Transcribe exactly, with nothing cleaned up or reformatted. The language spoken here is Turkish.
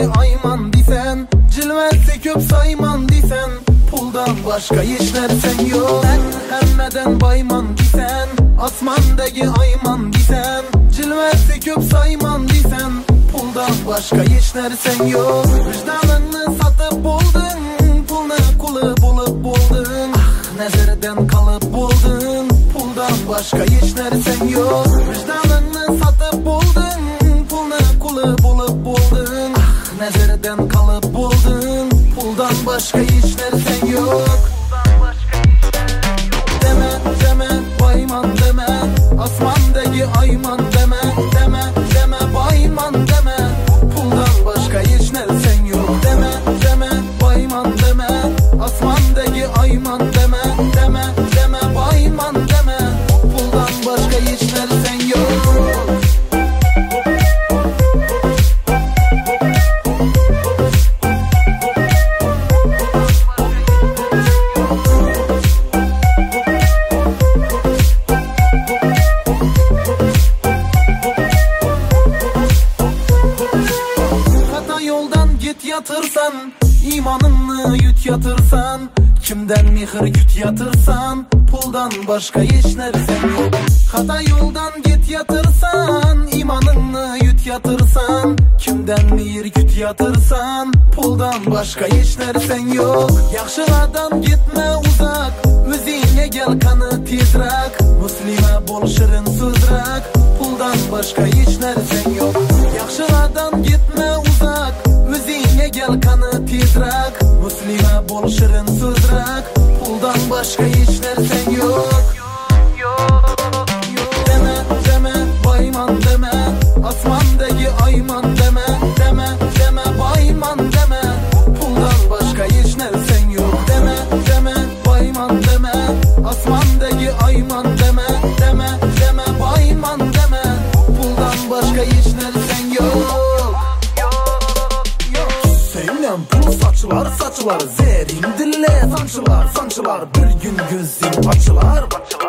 ayman disen, cilvesi köp sayman disen, puldan başka hiç nersen yok. Sen hemmeden bayman disen, asmandaki ayman disen, cilvesi köp sayman disen, puldan başka hiç nersen yok. Vicdanını satıp buldun, pulna kulu bulup buldun. Ah, nezerden kalıp buldun, puldan başka hiç nersen yok. Vicdanını satıp buldun, pulna kulu bulup buldun. Ah, nezerden kalıp buldun, puldan başka hiç nersen yok. Deme deme bayman deme, asmandaki ayman deme, deme deme bayman deme, puldan başka hiç nersen yok. Deme deme bayman deme, asmandaki ayman deme, deme deme bayman deme, puldan başka hiç nersen yok. Yatırsan, imanını yut yatırsan, kimden mihir güt yatırsan, puldan başka hiç nersen yok. Hata yoldan git yatırsan, imanını yut yatırsan, kimden mihir güt yatırsan, puldan başka hiç nersen yok. Yaxşılardan gitme uzak, özüne gel kanı titrak, muslime bol şirin sözrak, puldan başka hiç nersen yok. Yaxşılardan gitme uzak, özüne gel kanı titrak, muslime bol şirin sözrak, puldan başka hiç nersen yok. Deme deme bayman deme, asmandaki ayman deme, deme deme bayman deme, puldan başka hiç nersen yok. Deme deme bayman deme, asmandaki ayman deme, deme deme bayman deme, puldan başka hiç nersen yok. Pul saçlar saçlar, zerin dille sançılar sançılar, bir gün gözün açılar.